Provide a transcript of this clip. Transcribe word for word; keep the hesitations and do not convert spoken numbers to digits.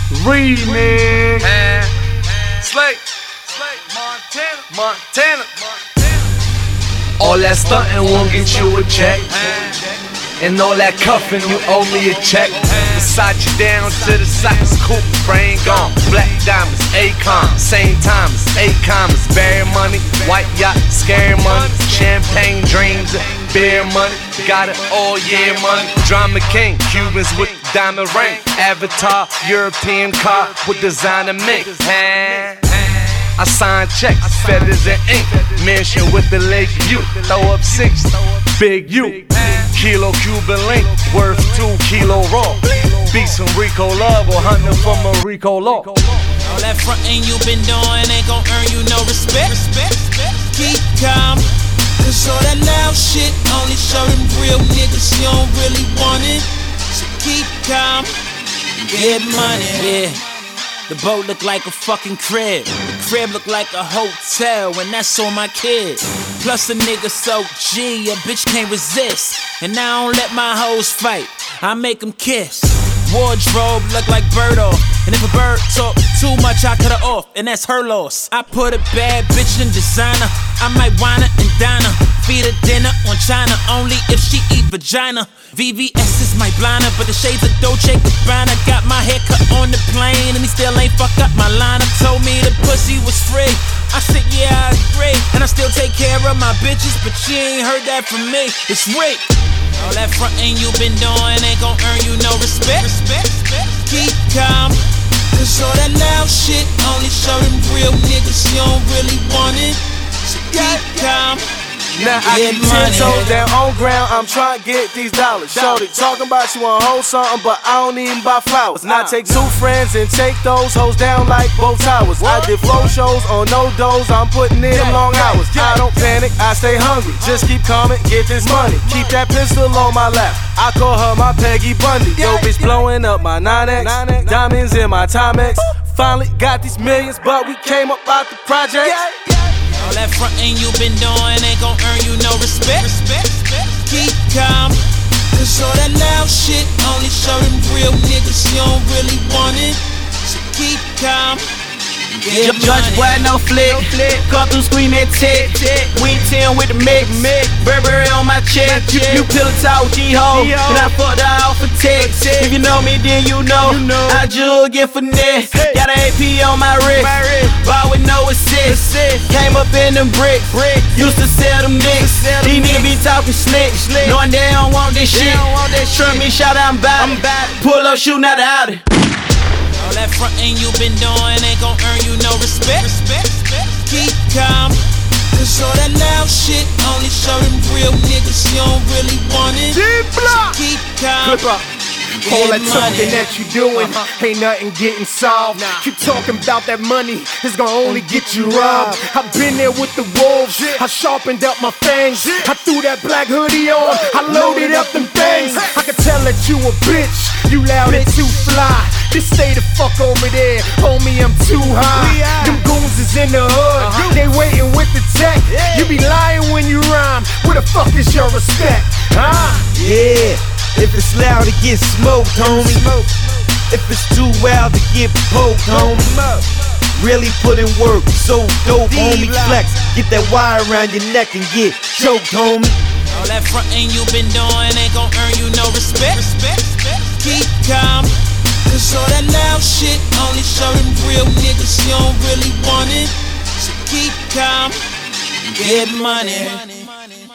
Remix. And Slate, Slate, Montana, Montana, Montana. All that stunting won't get you a check. And all that cuffing, you owe me a check. Versace down to the socks, coupe, brain gone. Black diamonds, Akon, same time as eight commas. Bear money, white yacht, scary money. Champagne dreams, beer money. Got it all year money. Drama king, Cubans with diamond ring. Avatar, European car with designer mink. I sign checks, feathers and ink. Mansion with the lake view. Throw up six, big U. Kilo Cuban link, worth two kilo raw. Beat some Rico love or hunting from a Rico law. All that frontin' you been doing ain't gon' earn you no respect. Keep calm, cause all that loud shit only showing real niggas you don't really want it. So keep calm, get money. Yeah. The boat look like a fucking crib. The crib look like a hotel, and that's on my kid. Plus a nigga so G, a bitch can't resist. And I don't let my hoes fight, I make them kiss. Wardrobe look like Birdo, and if a bird talk too much, I cut her off, and that's her loss. I put a bad bitch in designer, I might whine her and dine her. Feed her dinner on China, only if she eat vagina. V V S is my blinder, but the shades of Dolce Gabbana. Got my hair cut on the plane, and he still ain't fuck up my lineup. Told me the pussy was free, I said yeah I agree. And I still take care of my bitches, but she ain't heard that from me. It's rape. All that frontin' you been doing ain't gon' earn you no respect. Keep calm, cause all that loud shit only showing real niggas you don't really want it. So keep calm. Now I keep ten toes down on ground, I'm trying to get these dollars. Shorty talking about she wanna hold something, but I don't even buy flowers. Now I take two friends and take those hoes down like both towers. I did flow shows on no doors, I'm putting in long hours. I don't panic, I stay hungry, just keep calm and get this money. Keep that pistol on my lap, I call her my Peggy Bundy. Yo bitch blowing up my nine X, diamonds in my Timex. Finally got these millions, but we came up out the project. All that frontin' you been doing ain't gon' earn you no respect. Keep calm, cause all that loud shit only showing real niggas you don't really want it. So keep calm. Judge boy, no flick. Come through screaming tick. We ten with the mix. Burberry on my check. You, you pillow talk with D-ho. And I fucked her out for text. If you know me, then you know. I jug get finesse. Got an A P on my wrist. Ball with no assist. Came up in them bricks. Used to sell them nicks. These niggas be talking slick. Knowing they don't want this shit. Trust me, shout out, I'm bout it. Pull up, shooting out the Audi. All that frontin' you been doing ain't gon' earn you no respect. Keep calm, cause all that loud shit only showing real niggas you don't really want it. So keep calm. All that talking that you doing ain't nothing getting solved. Keep talking about that money, it's gonna only get you robbed. I've been there with the wolves, I sharpened up my fangs. I threw that black hoodie on, I loaded up them things. I can tell that you a bitch, you loud and too fly. Just stay the fuck over there, homie, I'm too high. Them goons is in the hood, they waiting with the tech. You be lying when you rhyme, where the fuck is your respect? Huh? Yeah. If it's loud, it gets smoked, homie. If it's too wild, to get poked, homie. Really put in work, so dope, homie. Flex, get that wire around your neck and get choked, homie. All that frontin' you been doing ain't gon' earn you no respect. Keep calm, cause all that loud shit only showing real niggas you don't really want it. So keep calm, get money.